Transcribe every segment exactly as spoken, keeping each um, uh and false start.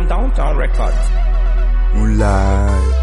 From Downtown Records. Moonlight.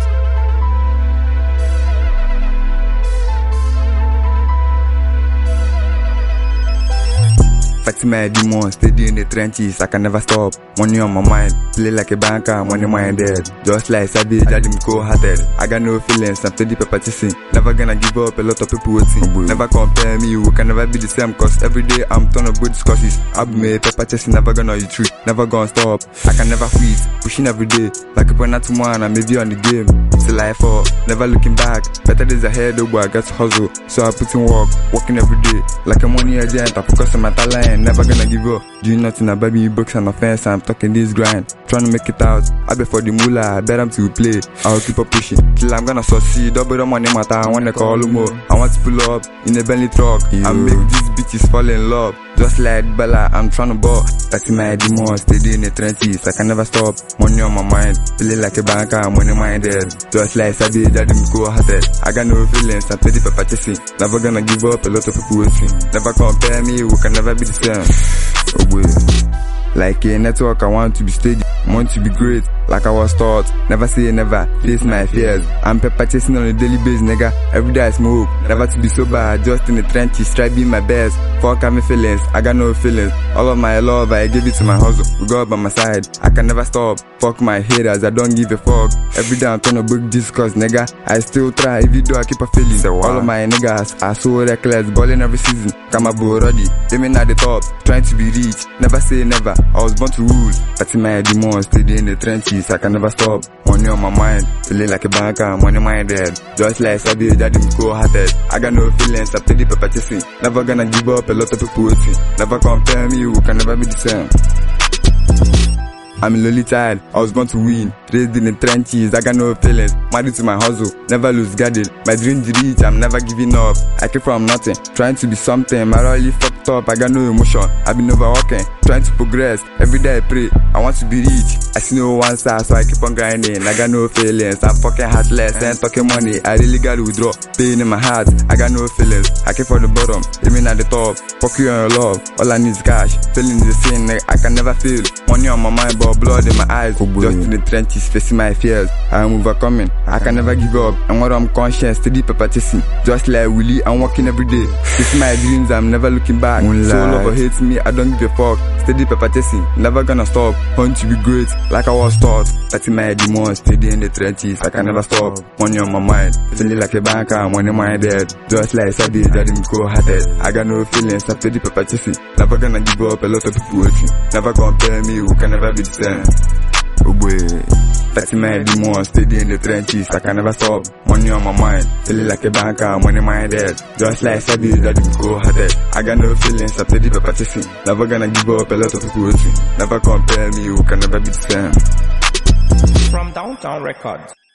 Fighting my demons, steady in the trenches, I can never stop. Money on my mind, play like a banker, money minded. Just like Savage, I am cold-hearted. I got no feelings, I'm steady pepper chasing. Never gonna give up, a lot of people waiting. Never compare me, we can never be the same, cause every day I'm turning good discussions. I'll be made pepper chasing, never gonna eat tree, never gonna stop. I can never quit, pushing every day. Like a point to one, I may be on the game. Still life up, never looking back. Better days ahead, oh boy, I got to hustle. So I put in work, working every day. Like a money agent, I focus on my talent. Never gonna give up. Doing nothing about me, books and offense. I'm talking this grind, trying to make it out. I bet for the moolah, I bet I'm to play. I'll keep on pushing till I'm gonna succeed. Double the money matter, I wanna call more. I want to pull up in a Bentley truck and make these bitches fall in love. Just like Bella, I'm trying to ball. That's my demons, steady in the trenches. I can never stop. Money on my mind, feeling like a banker, money minded. Just like Savage, I didn't go hearted. I got no feelings, I'm steady pepper chasing. Never gonna give up, a lot of people waiting. Never compare me, we can never be the same. Oh boy. Like a network, I want to be steady, want to be great, like I was taught. Never say never, face my fears. I'm pepper chasing on a daily basis, nigga. Every day I smoke, never to be sober, just in the trenches, try being my best. Fuck having feelings, I got no feelings. All of my love, I give it to my hustle. We go by my side, I can never stop. Fuck my haters, I don't give a fuck. Every day I'm trying to break this cause, nigga. I still try, every day I keep a feeling. So all of my niggas are so reckless, balling every season. Come aboard ready, aiming at the top, trying to be rich. Never say never, I was born to rule. Fighting my demons, steady in the trenches, I can never stop. Money on my mind, feeling like a banker, money minded. Just like Savage, I didn't go hearted. I got no feelings, I'm steady pepper chasing. Never gonna give up, a lot of people waiting. Never compare me, we can never be the same. I'm a lonely child, I was born to win. Raised in the trenches, I got no feelings. Married to my hustle, never lose guarded. My dreams reach, I'm never giving up. I came from nothing, trying to be something. My really fucked up, I got no emotion. I've been overworking, trying to progress. Every day I pray, I want to be rich. I see no one side, so I keep on grinding. I got no feelings, I'm fucking heartless. Ain't talking money, I really gotta withdraw. Pain in my heart, I got no feelings. I came from the bottom, aiming at the top. Fuck you on your love, all I need is cash. Feeling the same, I can never feel. Money on my mind, but blood in my eyes. Oh, just in the trenches, facing my fears. I am overcoming, I can never give up. And what I'm conscious, steady pepper chasing. Just like Willie, I'm working every day. This is my dreams, I'm never looking back. Moonlight. So lover hates me, I don't give a fuck. Steady pepper chasing, never gonna stop. Want to be great, like I was taught. Fighting my demons, steady in the trenches, I can never stop. Money on my mind, feeling like a banker, money minded. Just like Savage, I didn't go hearted. I got no feelings, I'm steady pepper chasing. Never gonna give up, a lot of people waiting. Never compare me, we can never be the same. Oh boy. Fighting my demons, steady in the trenches, I can never stop. Money on my mind, feeling like a banker, money minded. Just like Savage, I didn't go hearted. I got no feelings, I'm steady pepper chasing. Never gonna give up, a lot of people waiting. Never compare me, we can never be the same. From Downtown Records.